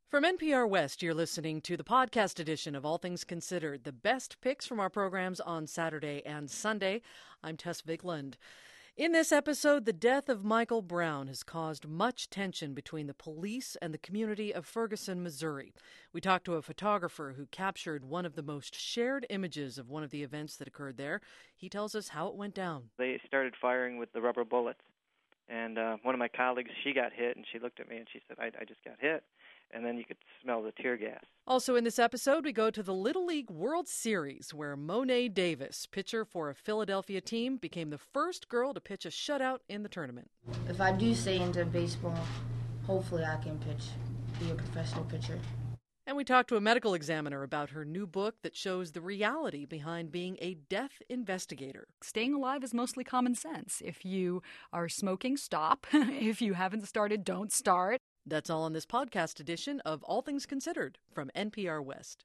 From NPR West, you're listening to the podcast edition of All Things Considered, the best picks from our programs on Saturday and Sunday. I'm Tess Vigland. In this episode, the death of Michael Brown has caused much tension between the police and the community of Ferguson, Missouri. We talked to a photographer who captured one of the most shared images of one of the events that occurred there. He tells us how it went down. They started firing with the rubber bullets. And one of my colleagues, she got hit, and she looked at me and she said, I just got hit. And then you could smell the tear gas. Also in this episode, we go to the Little League World Series, where Mo'ne Davis, pitcher for a Philadelphia team, became the first girl to pitch a shutout in the tournament. If I do stay into baseball, hopefully I can be a professional pitcher. And we talked to a medical examiner about her new book that shows the reality behind being a death investigator. Staying alive is mostly common sense. If you are smoking, stop. If you haven't started, don't start. That's all on this podcast edition of All Things Considered from NPR West.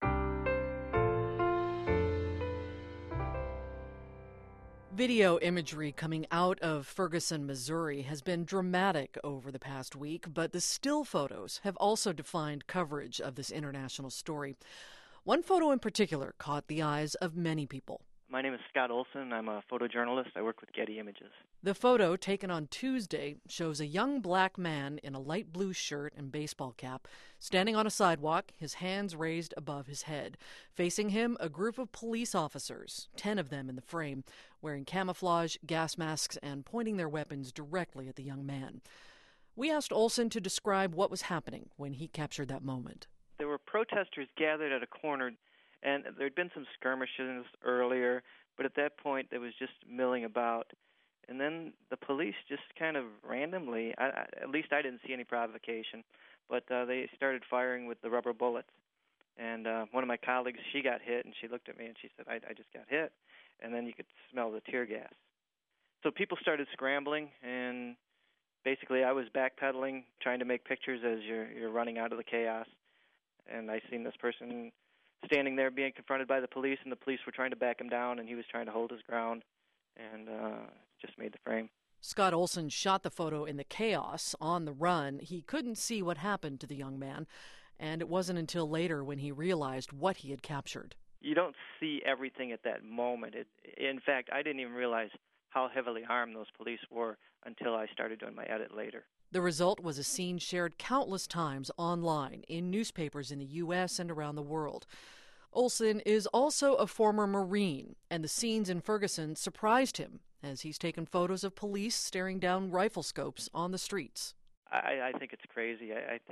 Video imagery coming out of Ferguson, Missouri has been dramatic over the past week, but the still photos have also defined coverage of this international story. One photo in particular caught the eyes of many people. My name is Scott Olson. I'm a photojournalist. I work with Getty Images. The photo, taken on Tuesday, shows a young black man in a light blue shirt and baseball cap, standing on a sidewalk, his hands raised above his head. Facing him, a group of police officers, 10 of them in the frame, wearing camouflage, gas masks, and pointing their weapons directly at the young man. We asked Olson to describe what was happening when he captured that moment. There were protesters gathered at a corner, and there had been some skirmishes earlier, but at that point there was just milling about. And then the police just kind of randomly, at least I didn't see any provocation, but they started firing with the rubber bullets. And one of my colleagues, she got hit, and she looked at me and she said, I just got hit. And then you could smell the tear gas. So people started scrambling, and basically I was backpedaling, trying to make pictures as you're running out of the chaos. And I seen this person standing there being confronted by the police, and the police were trying to back him down, and he was trying to hold his ground, and just made the frame. Scott Olson shot the photo in the chaos on the run. He couldn't see what happened to the young man, and it wasn't until later when he realized what he had captured. You don't see everything at that moment. In fact, I didn't even realize how heavily armed those police were until I started doing my edit later. The result was a scene shared countless times online, in newspapers in the U.S. and around the world. Olson is also a former Marine, and the scenes in Ferguson surprised him as he's taken photos of police staring down rifle scopes on the streets. I think it's crazy.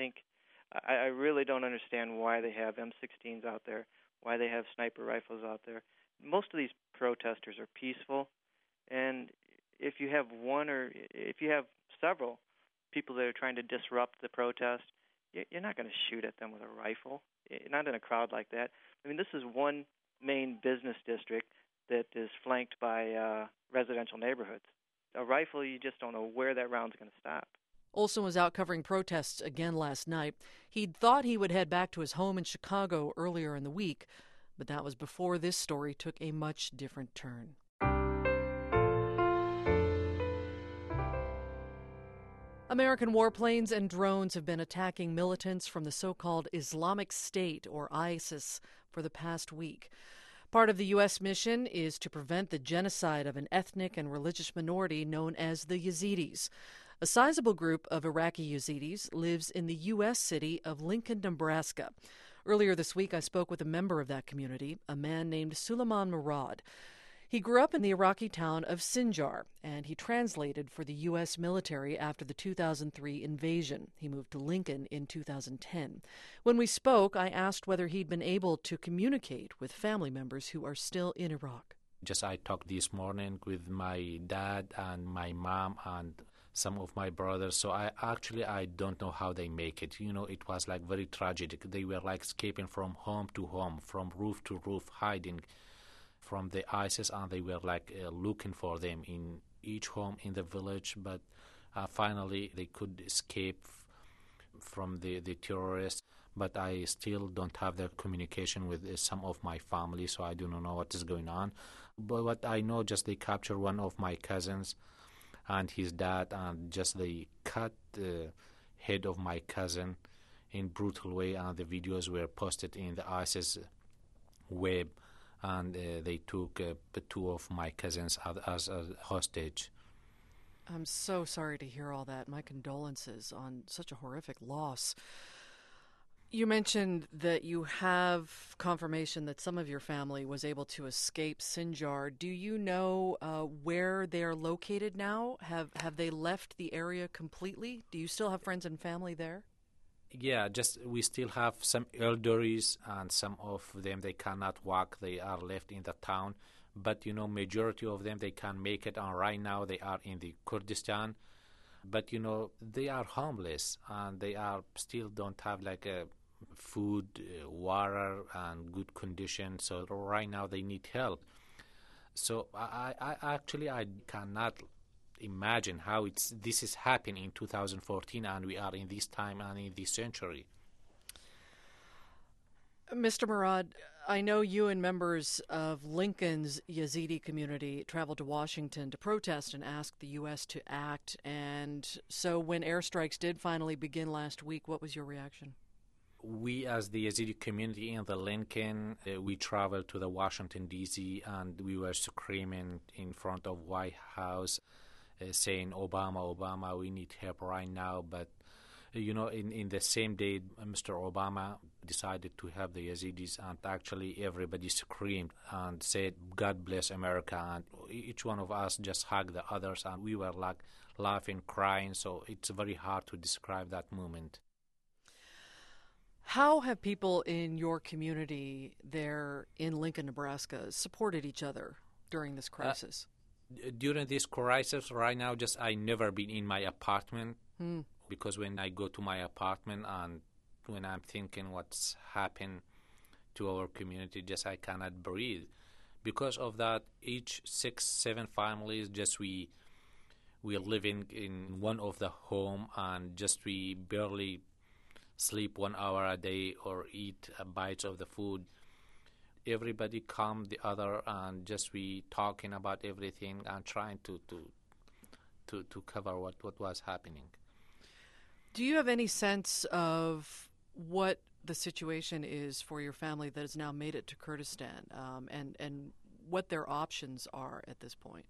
I really don't understand why they have M16s out there, why they have sniper rifles out there. Most of these protesters are peaceful, and if you have one or if you have several people that are trying to disrupt the protest, you're not going to shoot at them with a rifle, not in a crowd like that. I mean, this is one main business district that is flanked by residential neighborhoods. A rifle, you just don't know where that round's going to stop. Olson was out covering protests again last night. He'd thought he would head back to his home in Chicago earlier in the week, but that was before this story took a much different turn. American warplanes and drones have been attacking militants from the so-called Islamic State, or ISIS, for the past week. Part of the U.S. mission is to prevent the genocide of an ethnic and religious minority known as the Yazidis. A sizable group of Iraqi Yazidis lives in the U.S. city of Lincoln, Nebraska. Earlier this week, I spoke with a member of that community, a man named Suleiman Murad. He grew up in the Iraqi town of Sinjar, and he translated for the U.S. military after the 2003 invasion. He moved to Lincoln in 2010. When we spoke, I asked whether he'd been able to communicate with family members who are still in Iraq. I talked this morning with my dad and my mom and some of my brothers. So I don't know how they make it. It was like very tragic. They were like escaping from home to home, from roof to roof, hiding from the ISIS, and they were like looking for them in each home in the village. But finally they could escape from the terrorists. But I still don't have the communication with some of my family, so I do not know what is going on. But what I know, just they captured one of my cousins and his dad, and just they cut the head of my cousin in brutal way, and the videos were posted in the ISIS web, and they took two of my cousins as a hostage. I'm so sorry to hear all that. My condolences on such a horrific loss. You mentioned that you have confirmation that some of your family was able to escape Sinjar. Do you know where they are located now? Have they left the area completely? Do you still have friends and family there? Yeah, just we still have some elderlies, and some of them they cannot walk. They are left in the town, but majority of them they can make it. And right now they are in the Kurdistan, but they are homeless, and they are still don't have like a food, water, and good condition. So right now they need help. So I actually I cannot imagine how this is happening in 2014, and we are in this time and in this century. Mr. Murad, I know you and members of Lincoln's Yazidi community traveled to Washington to protest and ask the U.S. to act. And so when airstrikes did finally begin last week, what was your reaction? We, as the Yazidi community in the Lincoln, we traveled to the Washington, D.C., and we were screaming in front of White House, saying, Obama, Obama, we need help right now. But, in the same day, Mr. Obama decided to help the Yazidis, and actually everybody screamed and said, God bless America. And each one of us just hugged the others, and we were like laughing, crying. So it's very hard to describe that moment. How have people in your community there in Lincoln, Nebraska, supported each other during this crisis? During this crisis, right now, just I never been in my apartment because when I go to my apartment and when I'm thinking what's happened to our community, just I cannot breathe. Because of that, each 6-7 families, just we living in one of the home, and just we barely sleep 1 hour a day or eat bites of the food. Everybody come the other, and just we talking about everything and trying to cover what was happening. Do you have any sense of what the situation is for your family that has now made it to Kurdistan, and what their options are at this point?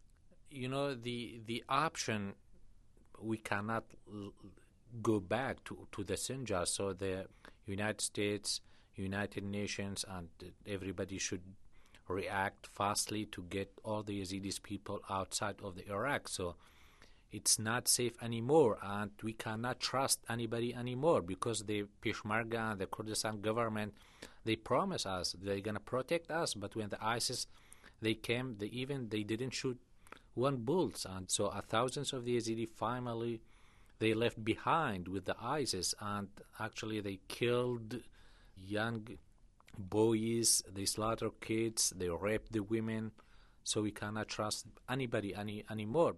The option, we cannot go back to the Sinjar. So the United States, United Nations, and everybody should react fastly to get all the Yazidis people outside of the Iraq. So it's not safe anymore, and we cannot trust anybody anymore, because the Peshmerga and the Kurdistan government, they promise us they're going to protect us, but when the ISIS, they came, they didn't shoot one bullet. And so thousands of the Yazidi family, they left behind with the ISIS, and actually they killed young boys, they slaughtered kids, they raped the women. So we cannot trust anybody anymore.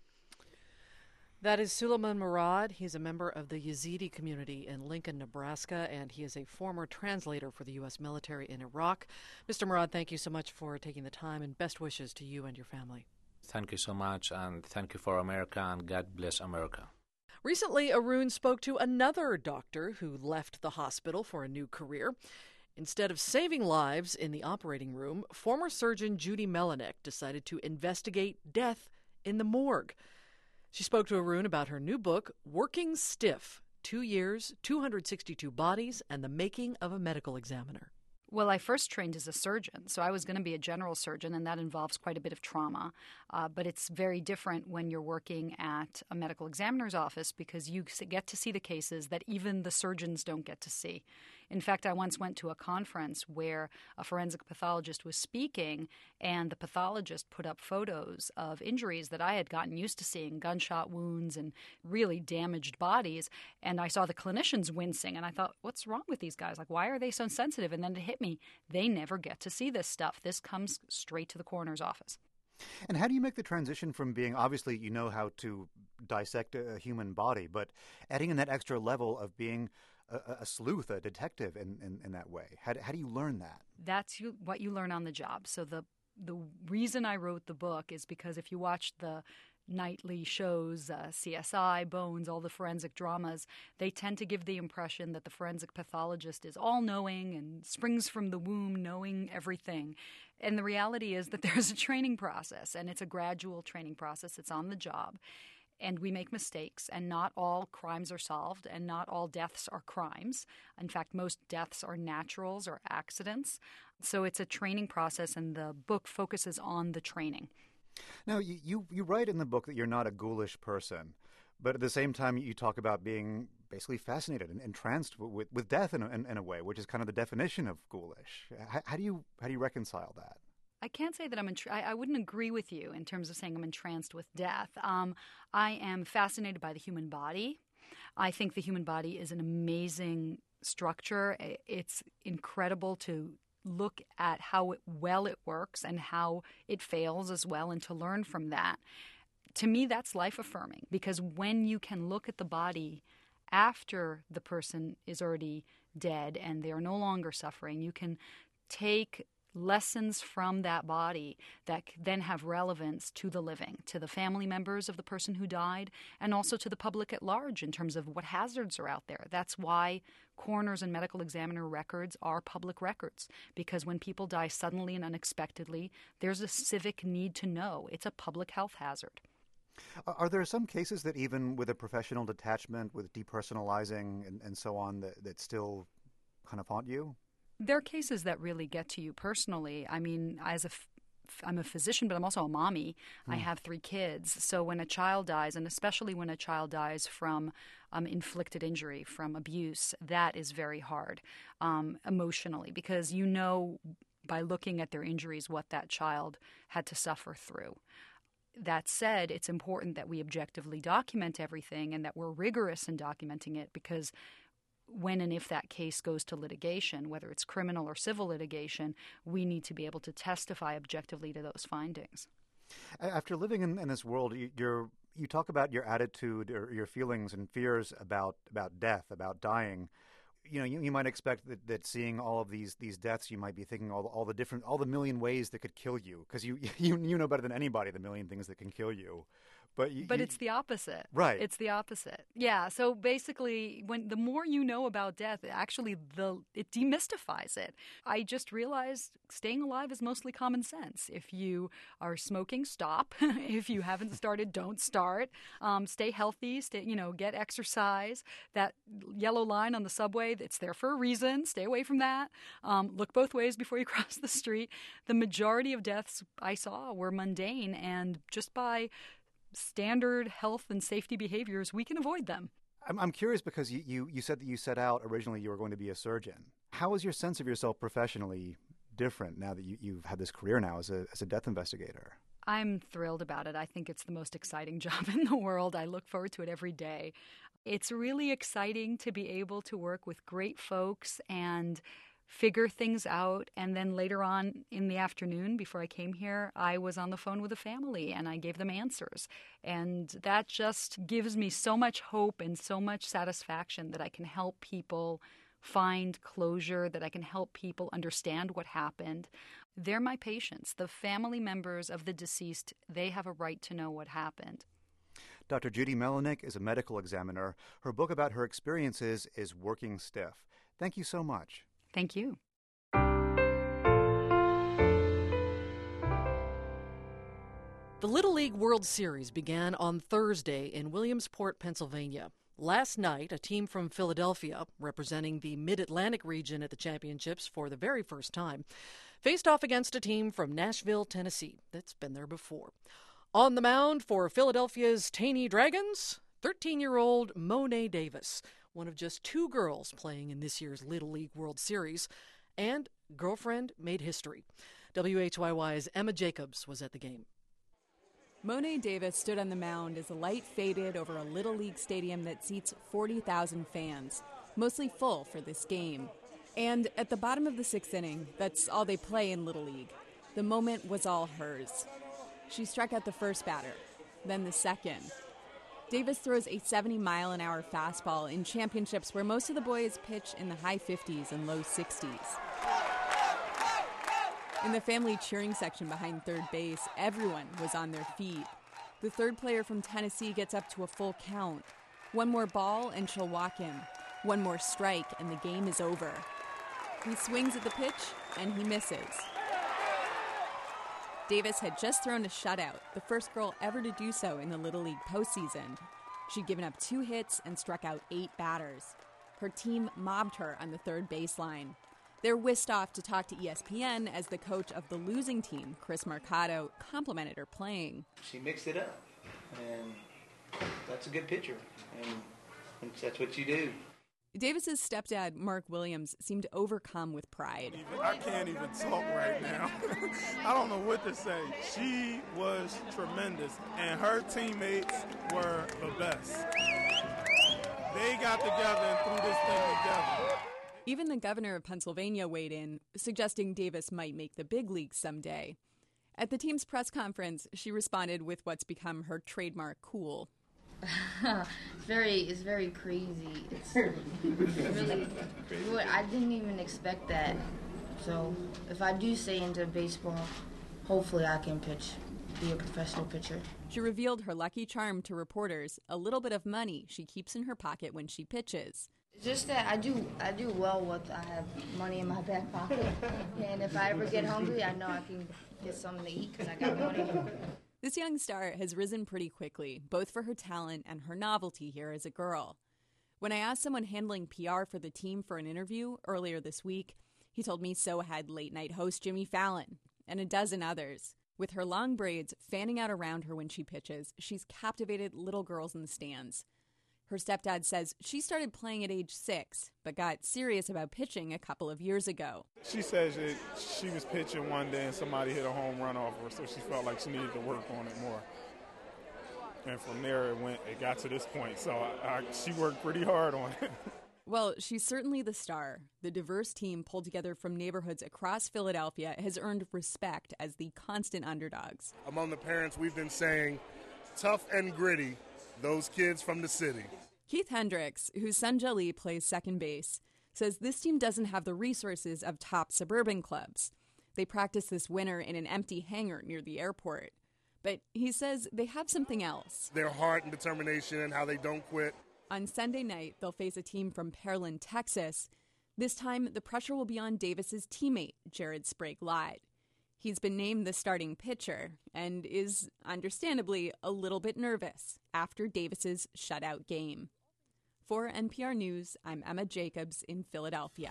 That is Suleiman Murad. He's a member of the Yazidi community in Lincoln, Nebraska, and he is a former translator for the U.S. military in Iraq. Mr. Murad, thank you so much for taking the time, and best wishes to you and your family. Thank you so much, and thank you for America, and God bless America. Recently, Arun spoke to another doctor who left the hospital for a new career. Instead of saving lives in the operating room, former surgeon Judy Melinek decided to investigate death in the morgue. She spoke to Arun about her new book, Working Stiff: 2 years, 262 bodies, and the making of a medical examiner. Well, I first trained as a surgeon, so I was going to be a general surgeon, and that involves quite a bit of trauma. But it's very different when you're working at a medical examiner's office, because you get to see the cases that even the surgeons don't get to see. In fact, I once went to a conference where a forensic pathologist was speaking, and the pathologist put up photos of injuries that I had gotten used to seeing, gunshot wounds and really damaged bodies. And I saw the clinicians wincing, and I thought, what's wrong with these guys? Like, why are they so sensitive? And then it hit me. They never get to see this stuff. This comes straight to the coroner's office. And how do you make the transition from being, obviously you know how to dissect a human body, but adding in that extra level of being a sleuth, a detective in that way? How do you learn that? That's what you learn on the job. So the reason I wrote the book is because if you watch the nightly shows, CSI, Bones, all the forensic dramas, they tend to give the impression that the forensic pathologist is all-knowing and springs from the womb knowing everything. And the reality is that there's a training process, and it's a gradual training process. It's on the job. And we make mistakes, and not all crimes are solved, and not all deaths are crimes. In fact, most deaths are naturals or accidents. So it's a training process, and the book focuses on the training. Now, you write in the book that you're not a ghoulish person, but at the same time you talk about being basically fascinated and entranced with death in a way, which is kind of the definition of ghoulish. How do you reconcile that? I can't say that I wouldn't agree with you in terms of saying I'm entranced with death. I am fascinated by the human body. I think the human body is an amazing structure. It's incredible to look at how well it works and how it fails as well, and to learn from that. To me, that's life-affirming, because when you can look at the body after the person is already dead and they are no longer suffering, you can take lessons from that body that then have relevance to the living, to the family members of the person who died, and also to the public at large in terms of what hazards are out there. That's why coroners and medical examiner records are public records, because when people die suddenly and unexpectedly, there's a civic need to know. It's a public health hazard. Are there some cases that even with a professional detachment, with depersonalizing and so on, that still kind of haunt you? There are cases that really get to you personally. I mean, I'm a physician, but I'm also a mommy. I have 3 kids. So when a child dies, and especially when a child dies from inflicted injury, from abuse, that is very hard emotionally, because you know by looking at their injuries what that child had to suffer through. That said, it's important that we objectively document everything and that we're rigorous in documenting it, because when and if that case goes to litigation, whether it's criminal or civil litigation, we need to be able to testify objectively to those findings. After living in this world, you talk about your attitude or your feelings and fears about death, about dying. You know, you might expect that seeing all of these deaths, you might be thinking all the million ways that could kill you, because you know better than anybody the million things that can kill you. But it's the opposite. Right. It's the opposite. Yeah. So basically, when the more you know about death, actually it demystifies it. I just realized staying alive is mostly common sense. If you are smoking, stop. If you haven't started, don't start. Stay healthy. Get exercise. That yellow line on the subway, it's there for a reason. Stay away from that. Look both ways before you cross the street. The majority of deaths I saw were mundane, and just by standard health and safety behaviors, we can avoid them. I'm curious, because you said that you set out originally you were going to be a surgeon. How is your sense of yourself professionally different now that you've had this career now as a death investigator? I'm thrilled about it. I think it's the most exciting job in the world. I look forward to it every day. It's really exciting to be able to work with great folks and figure things out. And then later on in the afternoon, before I came here, I was on the phone with a family and I gave them answers. And that just gives me so much hope and so much satisfaction that I can help people find closure, that I can help people understand what happened. They're my patients. The family members of the deceased, they have a right to know what happened. Dr. Judy Melinek is a medical examiner. Her book about her experiences is Working Stiff. Thank you so much. Thank you. The Little League World Series began on Thursday in Williamsport, Pennsylvania. Last night, a team from Philadelphia, representing the Mid-Atlantic region at the championships for the very first time, faced off against a team from Nashville, Tennessee, that's been there before. On the mound for Philadelphia's Taney Dragons, 13-year-old Mo'ne Davis, one of just 2 girls playing in this year's Little League World Series, and girlfriend made history. WHYY's Emma Jacobs was at the game. Mo'ne Davis stood on the mound as the light faded over a Little League stadium that seats 40,000 fans, mostly full for this game. And at the bottom of the 6th inning, that's all they play in Little League, the moment was all hers. She struck out the first batter, then the second. Davis throws a 70-mile-an-hour fastball in championships where most of the boys pitch in the high 50s and low 60s. In the family cheering section behind third base, everyone was on their feet. The third player from Tennessee gets up to a full count. One more ball and she'll walk him. One more strike and the game is over. He swings at the pitch and he misses. Davis had just thrown a shutout, the first girl ever to do so in the Little League postseason. She'd given up 2 hits and struck out 8 batters. Her team mobbed her on the third baseline. They're whisked off to talk to ESPN as the coach of the losing team, Chris Mercado, complimented her playing. She mixed it up, and that's a good pitcher, and that's what you do. Davis's stepdad, Mark Williams, seemed overcome with pride. I can't even talk right now. I don't know what to say. She was tremendous, and her teammates were the best. They got together and threw this thing together. Even the governor of Pennsylvania weighed in, suggesting Davis might make the big leagues someday. At the team's press conference, she responded with what's become her trademark cool. It's very crazy. It's really, I didn't even expect that. So if I do stay into baseball, hopefully I can be a professional pitcher. She revealed her lucky charm to reporters, a little bit of money she keeps in her pocket when she pitches. Just that I do well with I have money in my back pocket, and if I ever get hungry, I know I can get something to eat because I got money. This young star has risen pretty quickly, both for her talent and her novelty here as a girl. When I asked someone handling PR for the team for an interview earlier this week, he told me so had late-night host Jimmy Fallon and a dozen others. With her long braids fanning out around her when she pitches, she's captivated little girls in the stands. Her stepdad says she started playing at age 6, but got serious about pitching a couple of years ago. She says that she was pitching one day and somebody hit a home run off her, so she felt like she needed to work on it more. And from there it got to this point, so she worked pretty hard on it. Well, she's certainly the star. The diverse team pulled together from neighborhoods across Philadelphia has earned respect as the constant underdogs. Among the parents, we've been saying, tough and gritty, those kids from the city. Keith Hendricks, whose son Jali plays second base, says this team doesn't have the resources of top suburban clubs. They practice this winter in an empty hangar near the airport. But he says they have something else. Their heart and determination and how they don't quit. On Sunday night, they'll face a team from Pearland, Texas. This time, the pressure will be on Davis's teammate, Jared Sprague-Lott. He's been named the starting pitcher and is, understandably, a little bit nervous after Davis's shutout game. For NPR News, I'm Emma Jacobs in Philadelphia.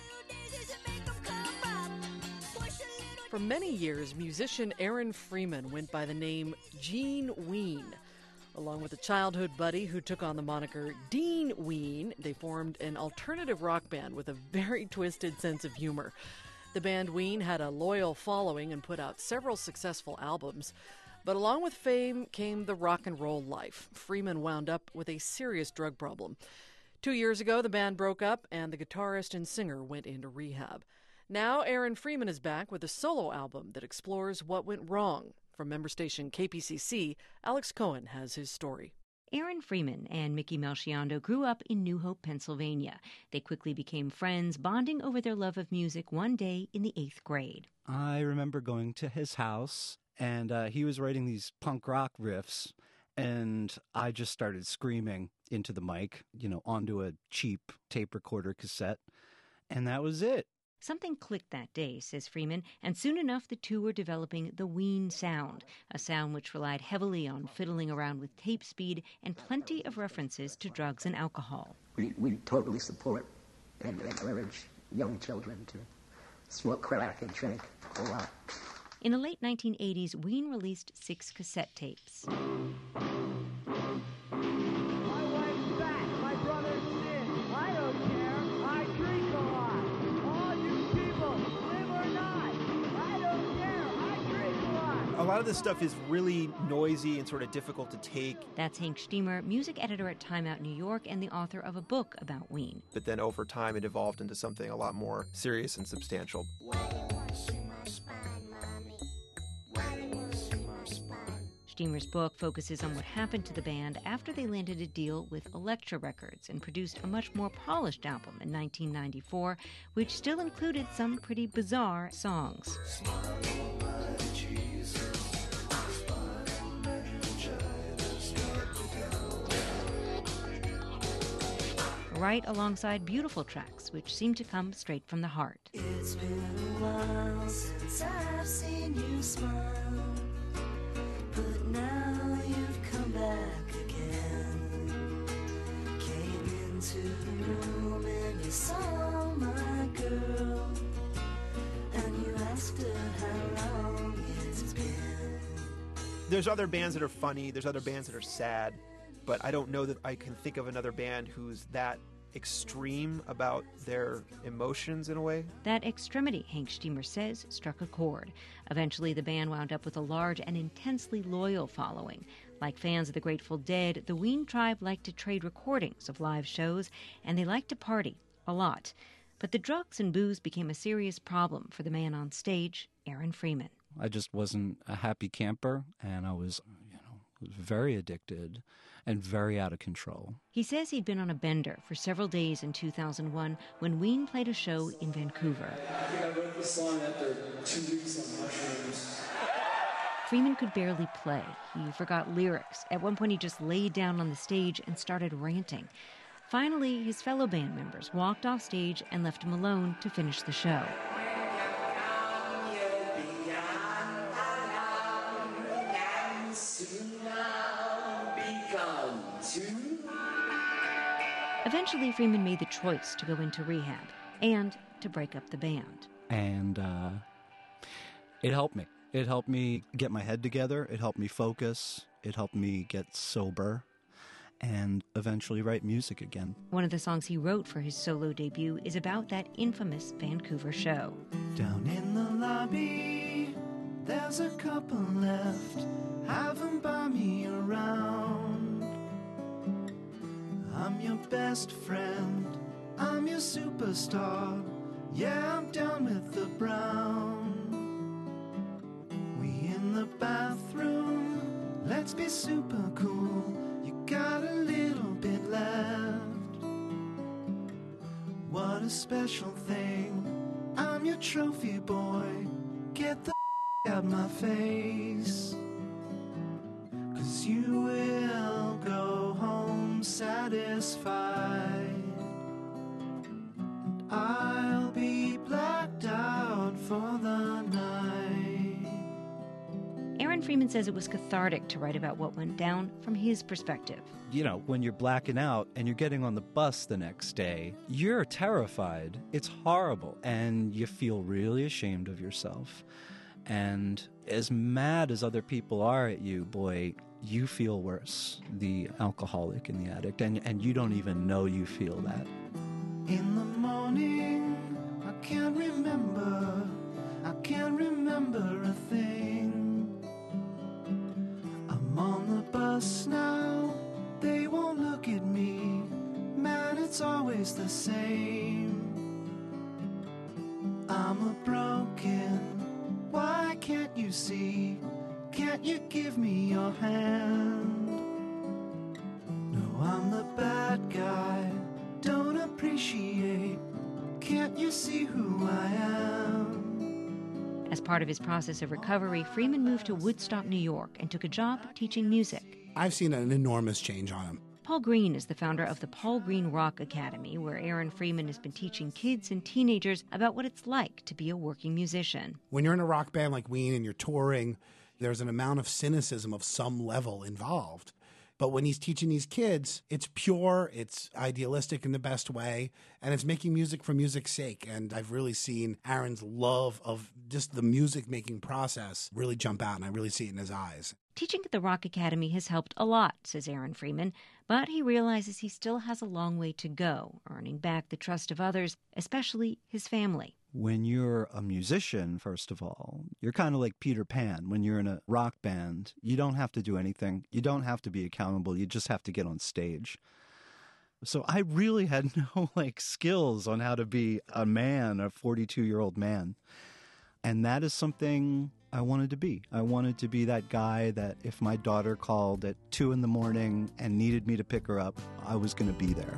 For many years, musician Aaron Freeman went by the name Gene Ween. Along with a childhood buddy who took on the moniker Dean Ween, they formed an alternative rock band with a very twisted sense of humor. The band Ween had a loyal following and put out several successful albums. But along with fame came the rock and roll life. Freeman wound up with a serious drug problem. 2 years ago, the band broke up and the guitarist and singer went into rehab. Now Aaron Freeman is back with a solo album that explores what went wrong. From member station KPCC, Alex Cohen has his story. Aaron Freeman and Mickey Melchiondo grew up in New Hope, Pennsylvania. They quickly became friends, bonding over their love of music one day in the 8th grade. I remember going to his house, and he was writing these punk rock riffs, and I just started screaming into the mic, onto a cheap tape recorder cassette, and that was it. Something clicked that day, says Freeman, and soon enough the two were developing the Ween sound, a sound which relied heavily on fiddling around with tape speed and plenty of references to drugs and alcohol. We totally support and encourage young children to smoke crack and drink a lot. In the late 1980s, Ween released 6 cassette tapes. A lot of this stuff is really noisy and sort of difficult to take. That's Hank Steamer, music editor at Time Out New York and the author of a book about Ween. But then over time it evolved into something a lot more serious and substantial. Steamer's book focuses on what happened to the band after they landed a deal with Elektra Records and produced a much more polished album in 1994, which still included some pretty bizarre songs. right alongside beautiful tracks, which seem to come straight from the heart. It's been a while since I've seen you smile, but now you've come back again. Came into the room and you saw my girl, and you asked her how long it's been. There's other bands that are funny, there's other bands that are sad, but I don't know that I can think of another band who's that extreme about their emotions in a way. That extremity, Hank Stemmer says, struck a chord. Eventually, the band wound up with a large and intensely loyal following. Like fans of the Grateful Dead, the Ween tribe liked to trade recordings of live shows, and they liked to party a lot. But the drugs and booze became a serious problem for the man on stage, Aaron Freeman. I just wasn't a happy camper, and I was, very addicted and very out of control. He says he'd been on a bender for several days in 2001 when Ween played a show in Vancouver. I think I wrote this song after 2 weeks on mushrooms. Freeman could barely play. He forgot lyrics. At one point, he just laid down on the stage and started ranting. Finally, his fellow band members walked off stage and left him alone to finish the show. Eventually, Freeman made the choice to go into rehab and to break up the band. And it helped me. It helped me get my head together. It helped me focus. It helped me get sober and eventually write music again. One of the songs he wrote for his solo debut is about that infamous Vancouver show. Down in the lobby, there's a couple left. Have them buy me around. I'm your best friend, I'm your superstar. Yeah, I'm down with the brown. We in the bathroom, let's be super cool. You got a little bit left. What a special thing, I'm your trophy boy. Get the out my face, 'cause you will go home satisfied. I'll be blacked out for the night. Aaron Freeman says it was cathartic to write about what went down from his perspective. When you're blacking out and you're getting on the bus the next day, you're terrified. It's horrible. And you feel really ashamed of yourself. And as mad as other people are at you, boy, you feel worse, the alcoholic and the addict, and you don't even know you feel that. In the morning, I can't remember a thing. I'm on the bus now, they won't look at me. Man, it's always the same. I'm a broken, why can't you see? Can't you give me your hand? No, I'm the bad guy, don't appreciate. Can't you see who I am? As part of his process of recovery, Freeman moved to Woodstock, New York, and took a job teaching music. I've seen an enormous change on him. Paul Green is the founder of the Paul Green Rock Academy, where Aaron Freeman has been teaching kids and teenagers about what it's like to be a working musician. When you're in a rock band like Ween and you're touring, there's an amount of cynicism of some level involved. But when he's teaching these kids, it's pure, it's idealistic in the best way, and it's making music for music's sake. And I've really seen Aaron's love of just the music-making process really jump out, and I really see it in his eyes. Teaching at the Rock Academy has helped a lot, says Aaron Freeman, but he realizes he still has a long way to go, earning back the trust of others, especially his family. When you're a musician, first of all, you're kind of like Peter Pan. When you're in a rock band, you don't have to do anything. You don't have to be accountable. You just have to get on stage. So I really had no skills on how to be a man, a 42-year-old man. And that is something I wanted to be. I wanted to be that guy that if my daughter called at 2 a.m. and needed me to pick her up, I was going to be there.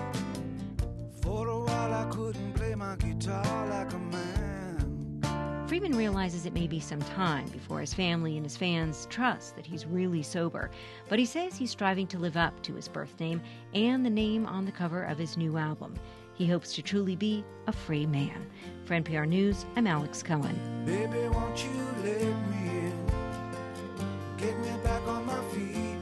For a while I couldn't play my guitar like a man. Freeman realizes it may be some time before his family and his fans trust that he's really sober, but he says he's striving to live up to his birth name and the name on the cover of his new album. He hopes to truly be a free man. For NPR News, I'm Alex Cohen. Baby, won't you let me in? Get me back on my feet.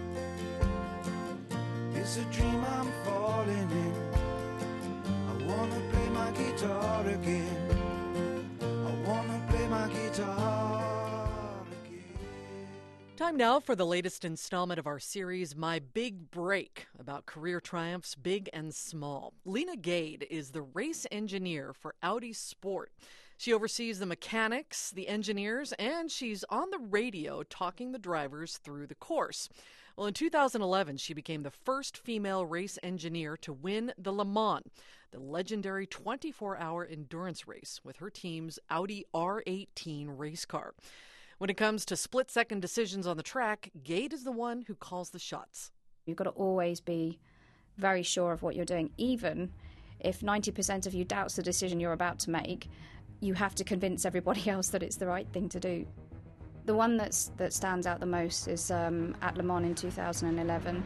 It's a dream I'm falling in. I wanna play my guitar again. I wanna play my guitar again. Time now for the latest installment of our series, My Big Break, about career triumphs big and small. Lena Gade is the race engineer for Audi Sport. She oversees the mechanics, the engineers, and she's on the radio talking the drivers through the course. Well, in 2011, she became the first female race engineer to win the Le Mans, the legendary 24-hour endurance race with her team's Audi R18 race car. When it comes to split-second decisions on the track, Gade is the one who calls the shots. You've got to always be very sure of what you're doing. Even if 90% of you doubts the decision you're about to make, you have to convince everybody else that it's the right thing to do. The one that stands out the most is at Le Mans in 2011.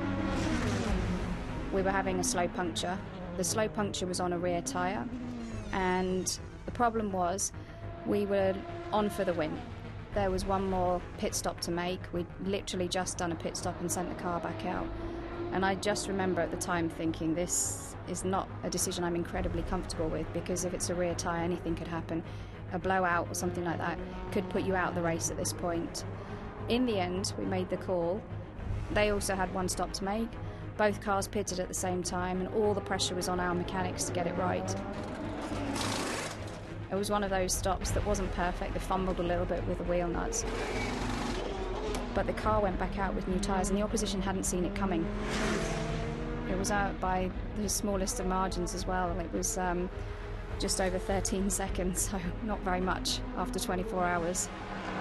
We were having a slow puncture. The slow puncture was on a rear tyre, and the problem was we were on for the win. There was one more pit stop to make. We'd literally just done a pit stop and sent the car back out. And I just remember at the time thinking, this is not a decision I'm incredibly comfortable with, because if it's a rear tyre, anything could happen. A blowout or something like that could put you out of the race at this point. In the end, we made the call. They also had one stop to make. Both cars pitted at the same time, and all the pressure was on our mechanics to get it right. It was one of those stops that wasn't perfect. They fumbled a little bit with the wheel nuts. But the car went back out with new tyres, and the opposition hadn't seen it coming. It was out by the smallest of margins as well. It was just over 13 seconds, so not very much after 24 hours.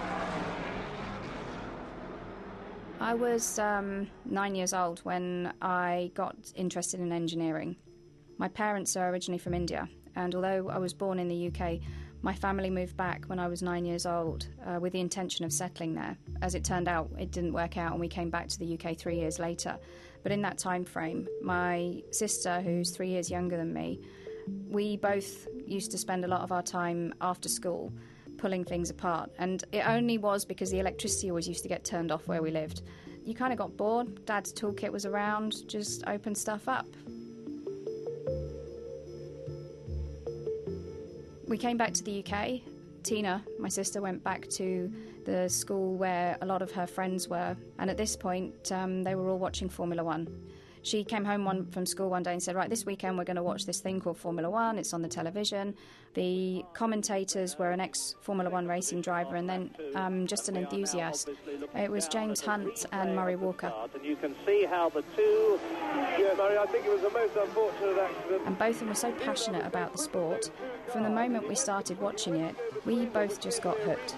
I was 9 years old when I got interested in engineering. My parents are originally from India, and although I was born in the UK, my family moved back when I was 9 years old with the intention of settling there. As it turned out, it didn't work out, and we came back to the UK 3 years later. But in that time frame, my sister, who's 3 years younger than me, we both used to spend a lot of our time after school pulling things apart. And it only was because the electricity always used to get turned off where we lived. You kind of got bored. Dad's toolkit was around, just open stuff up. We came back to the UK. Tina, my sister, went back to the school where a lot of her friends were. And at this point, they were all watching Formula One. She came home from school one day and said, right, this weekend we're going to watch this thing called Formula One. It's on the television. The commentators were an ex-Formula One racing driver and then just an enthusiast. It was James Hunt and Murray Walker. And you can see how the two, Murray, I think it was the most unfortunate accident. And both of them were so passionate about the sport. From the moment we started watching it, we both just got hooked.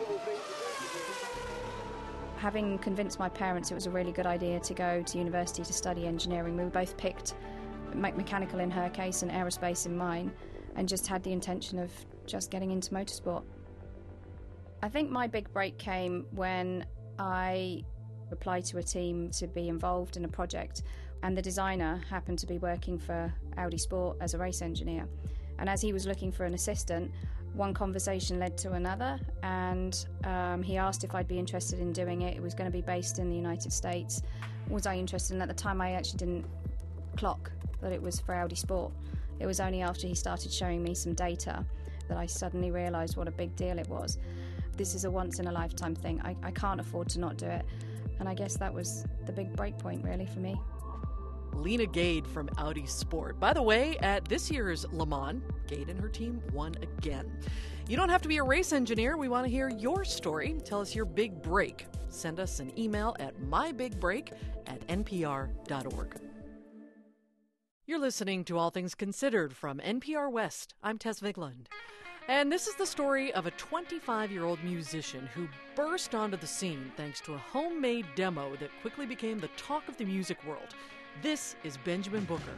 Having convinced my parents it was a really good idea to go to university to study engineering, we both picked mechanical in her case and aerospace in mine, and just had the intention of just getting into motorsport. I think my big break came when I applied to a team to be involved in a project, and the designer happened to be working for Audi Sport as a race engineer. And as he was looking for an assistant, one conversation led to another, and he asked if I'd be interested in doing it. It was going to be based in the United States. Was I interested? And at the time I actually didn't clock that it was for Audi Sport. It was only after he started showing me some data that I suddenly realised what a big deal it was. This is a once-in-a-lifetime thing. I can't afford to not do it. And I guess that was the big break point, really, for me. Lena Gade from Audi Sport. By the way, at this year's Le Mans, Gade and her team won again. You don't have to be a race engineer. We want to hear your story. Tell us your big break. Send us an email at mybigbreak@npr.org. You're listening to All Things Considered from NPR West. I'm Tess Vigeland. And this is the story of a 25-year-old musician who burst onto the scene thanks to a homemade demo that quickly became the talk of the music world. This is Benjamin Booker.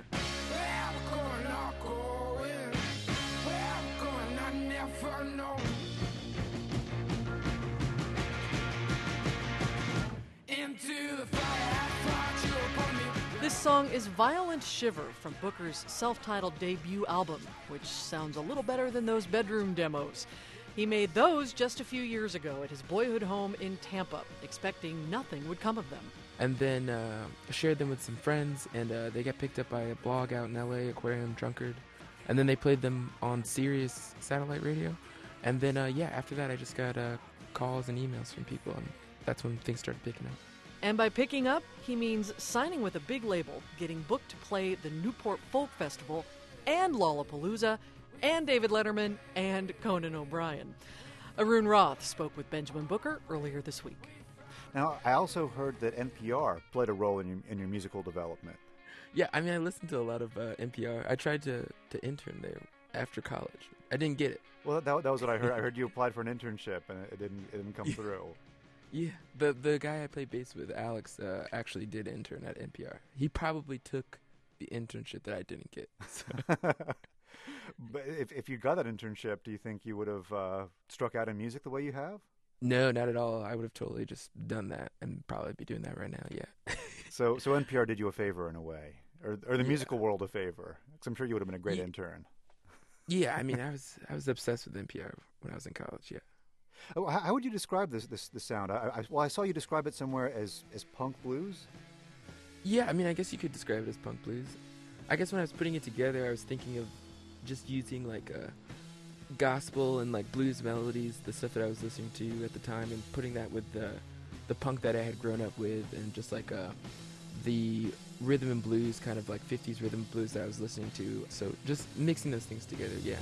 song is Violent Shiver from Booker's self-titled debut album, which sounds a little better than those bedroom demos. He made those just a few years ago at his boyhood home in Tampa, expecting nothing would come of them. And then shared them with some friends, and they got picked up by a blog out in LA, Aquarium Drunkard. And then they played them on Sirius satellite radio. And then, after that I just got calls and emails from people, and that's when things started picking up. And by picking up, he means signing with a big label, getting booked to play the Newport Folk Festival, and Lollapalooza, and David Letterman, and Conan O'Brien. Arun Roth spoke with Benjamin Booker earlier this week. Now, I also heard that NPR played a role in your musical development. Yeah, I mean, I listened to a lot of NPR. I tried to intern there after college. I didn't get it. Well, that was what I heard. I heard you applied for an internship, and it didn't come through. Yeah, the guy I play bass with, Alex, actually did intern at NPR. He probably took the internship that I didn't get. So. But if you got that internship, do you think you would have struck out in music the way you have? No, not at all. I would have totally just done that and probably be doing that right now, yeah. So NPR did you a favor in a way, or the musical world a favor? Because I'm sure you would have been a great intern. Yeah, I mean, I was obsessed with NPR when I was in college, yeah. Oh, how would you describe this sound? I saw you describe it somewhere as punk blues. Yeah, I mean, I guess you could describe it as punk blues. I guess when I was putting it together, I was thinking of just using like gospel and like blues melodies, the stuff that I was listening to at the time, and putting that with the punk that I had grown up with, and just like the rhythm and blues, kind of like 50s rhythm and blues that I was listening to. So just mixing those things together, yeah.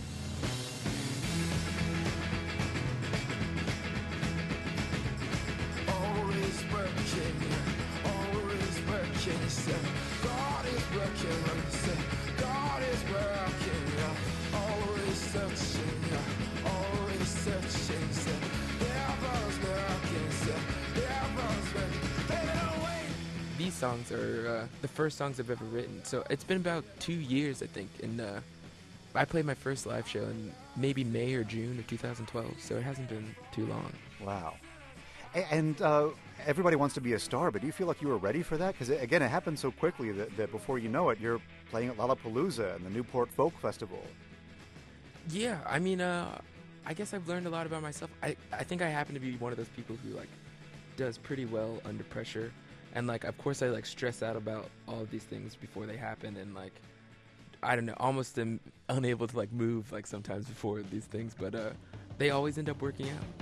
God is working, God is working, always searching, always searching, devil's working, devil's working. These songs are the first songs I've ever written, so it's been about 2 years, I think, and I played my first live show in maybe May or June of 2012, so it hasn't been too long. Wow. And everybody wants to be a star, but do you feel like you were ready for that? Because, again, it happened so quickly that before you know it, you're playing at Lollapalooza and the Newport Folk Festival. Yeah, I mean, I guess I've learned a lot about myself. I think I happen to be one of those people who, like, does pretty well under pressure. And, like, of course I, like, stress out about all of these things before they happen, and, like, I don't know, almost am unable to, like, move, like, sometimes before these things, but they always end up working out.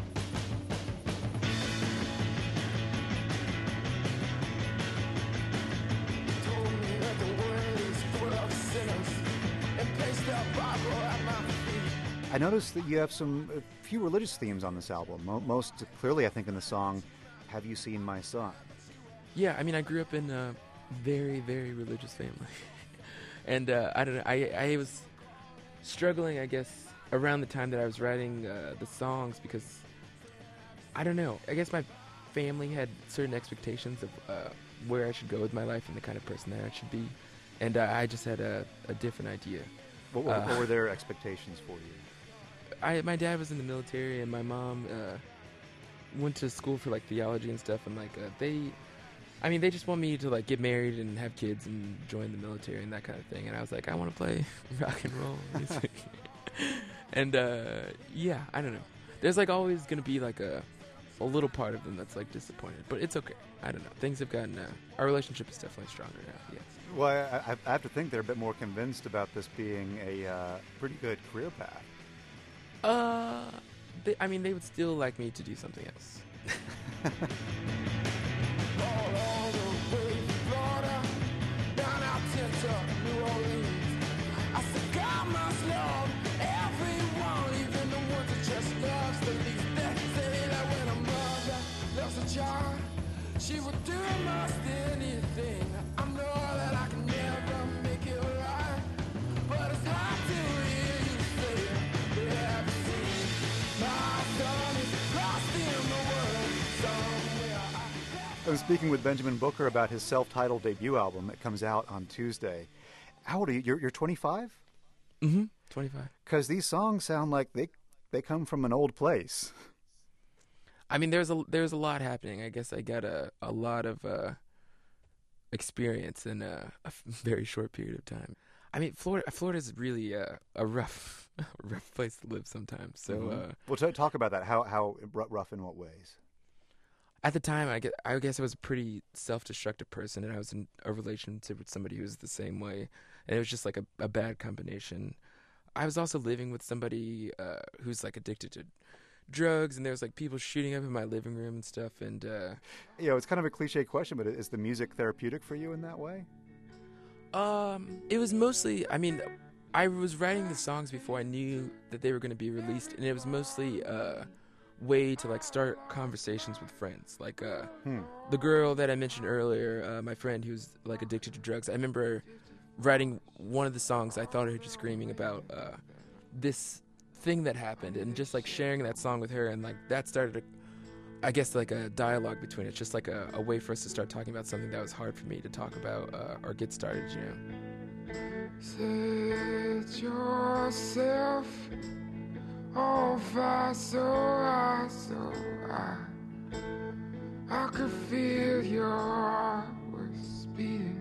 I noticed that you have a few religious themes on this album. Most clearly, I think, in the song "Have You Seen My Son?" Yeah, I mean, I grew up in a very, very religious family, and I don't know. I was struggling, I guess, around the time that I was writing the songs, because I don't know. I guess my family had certain expectations of where I should go with my life and the kind of person that I should be, and I just had a different idea. What were their expectations for you? My dad was in the military, and my mom went to school for like theology and stuff, and like they just want me to like get married and have kids and join the military and that kind of thing. And I was like, I want to play rock and roll music. And yeah, I don't know. There's like always gonna be like a little part of them that's like disappointed, but it's okay. I don't know. Things have gotten our relationship is definitely stronger now. Yes. Well, I have to think they're a bit more convinced about this being a pretty good career path. I mean, they would still like me to do something else. All the way to Florida, down out to New Orleans. I said, God must love everyone, even the ones that just loves the least. They say that when a mother loves a child, she would do most anything. I know that I can never make it right, but it's hard to hear you say it. Have you seen my son is lost in the world somewhere? I'm speaking with Benjamin Booker about his self-titled debut album that comes out on Tuesday. How old are you? You're 25? Mm-hmm. 25. Because these songs sound like they come from an old place. I mean, there's a lot happening. I guess I got a lot of experience in a very short period of time. I mean, Florida is really a rough place to live sometimes. So, well, talk about that. How rough in what ways? At the time, I guess I was a pretty self-destructive person, and I was in a relationship with somebody who was the same way, and it was just like a bad combination. I was also living with somebody who's like addicted to drugs, and there was like people shooting up in my living room and stuff. And it's kind of a cliche question, but is the music therapeutic for you in that way? It was mostly, I mean, I was writing the songs before I knew that they were going to be released, and it was mostly way to like start conversations with friends. Like the girl that I mentioned earlier, my friend who's like addicted to drugs, I remember writing one of the songs. I thought I heard you screaming about this thing that happened, and just like sharing that song with her, and like that started I guess like a dialogue between it, just like a way for us to start talking about something that was hard for me to talk about or get started, you know. Set yourself on fire so I could feel your heart was beating.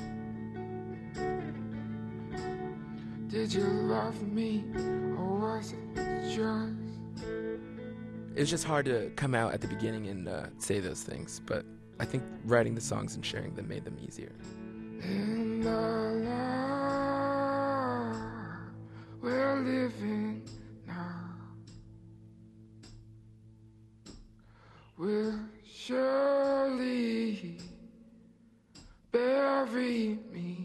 Did you love me or was it just? It was just hard to come out at the beginning and say those things, but I think writing the songs and sharing them made them easier. In the life we're living now will surely bury me.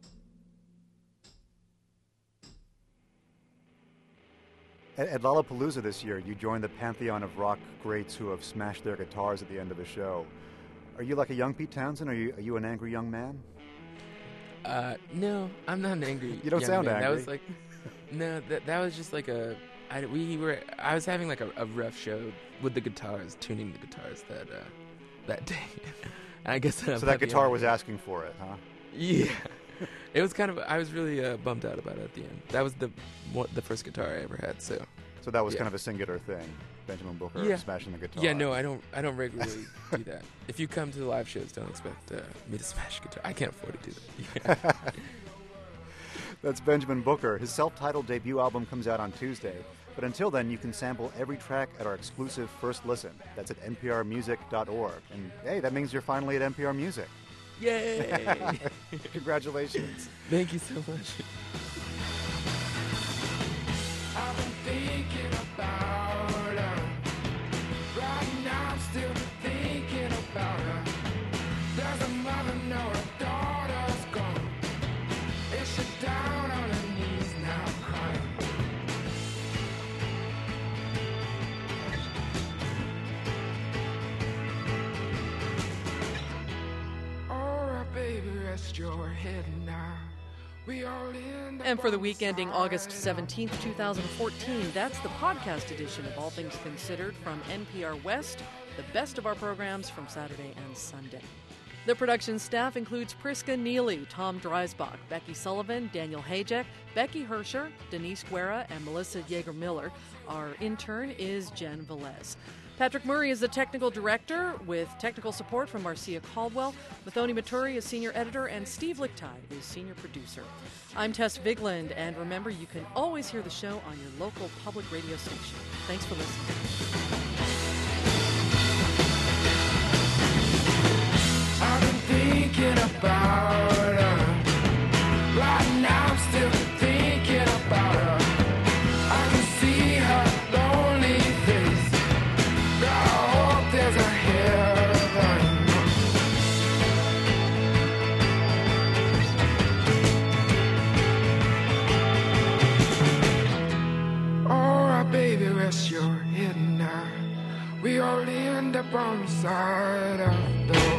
At Lollapalooza this year, you joined the pantheon of rock greats who have smashed their guitars at the end of the show. Are you like a young Pete Townsend? Are you an angry young man? No, I'm not an angry. You don't young sound man. angry. That was like, no, that was just like I was having like a rough show with the guitars, tuning the guitars that day. And I guess so that guitar was asking for it, huh? Yeah. It was kind of. I was really bummed out about it at the end. That was the first guitar I ever had. So that was kind of a singular thing. Benjamin Booker smashing the guitar. Yeah, no, I don't regularly do that. If you come to the live shows, don't expect me to smash a guitar. I can't afford to do that. Yeah. That's Benjamin Booker. His self-titled debut album comes out on Tuesday. But until then, you can sample every track at our exclusive First Listen. That's at nprmusic.org. And hey, that means you're finally at NPR Music. Yay! Congratulations. Thank you so much. I've been thinking about her. Right now I'm still thinking about her. There's a mother, no, her daughter's gone. Is she down on her knees now crying? Alright, baby, rest your head now. And for the week ending August 17th, 2014, that's the podcast edition of All Things Considered from NPR West, the best of our programs from Saturday and Sunday. The production staff includes Priska Neely, Tom Dreisbach, Becky Sullivan, Daniel Hajek, Becky Hersher, Denise Guerra, and Melissa Yeager-Miller. Our intern is Jen Velez. Patrick Murray is the technical director, with technical support from Marcia Caldwell. Mathoni Maturi is senior editor, and Steve Lichtide is senior producer. I'm Tess Vigland, and remember, you can always hear the show on your local public radio station. Thanks for listening. I've been thinking about her. Right now I'm still thinking about her. I can see her lonely face. God, I hope there's a heaven. Alright, baby, rest your head now. We all end up on the side of the